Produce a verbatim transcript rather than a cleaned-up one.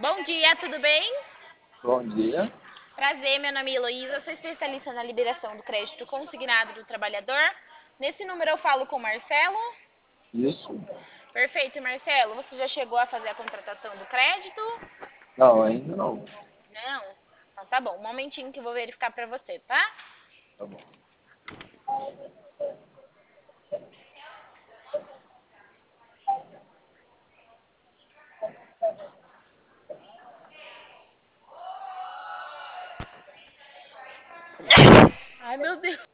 Bom dia, tudo bem? Bom dia. Prazer, meu nome é Heloísa, sou especialista na liberação do crédito consignado do trabalhador. Nesse número eu falo com o Marcelo. Isso? Perfeito, Marcelo. Você já chegou a fazer a contratação do crédito? Não, ainda não. Não? Então tá bom, um momentinho que eu vou verificar pra você, tá? Tá bom. Ai, meu Deus.